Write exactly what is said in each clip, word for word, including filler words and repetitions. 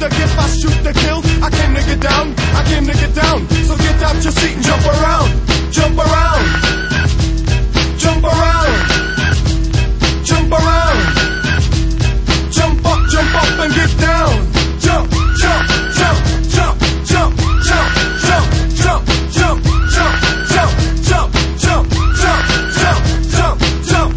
the gift, I shoot the kill. I came to get down, I came to get down. So get out your seat and jump around, jump around, jump around, jump around. Jump up, jump up and get down. Jump, jump, jump, jump, jump, jump, jump, jump, jump, jump, jump, jump, jump, jump, jump, jump, jump.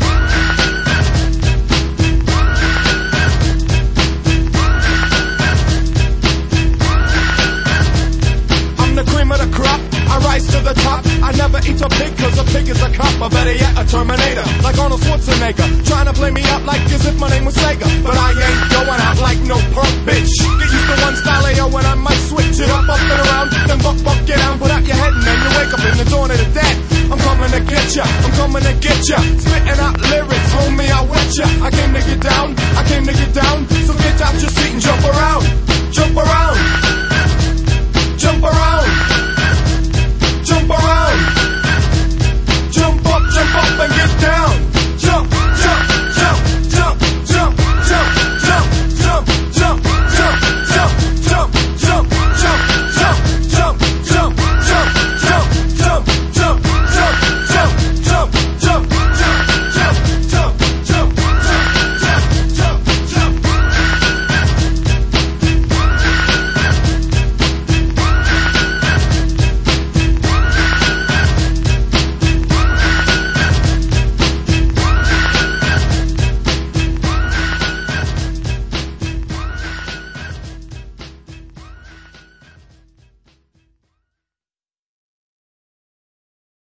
I'm the cream of the crop, I rise to the top. I never eat a pig cause a pig is a cop, or better yet a Terminator, like Arnold Schwarzenegger. Trying to play me up like as if my name was Sega, but I ain't going out like no punk bitch. Get used to one style A O when I might switch it up, up and around, then buck, buck, get down, put out your head and then you wake up in the dawn of the dead. I'm coming to get ya, I'm coming to get ya, spitting out lyrics, homie, I wet ya. I came to get down, I came to get down, so get out your seat and jump around, jump around, jump around.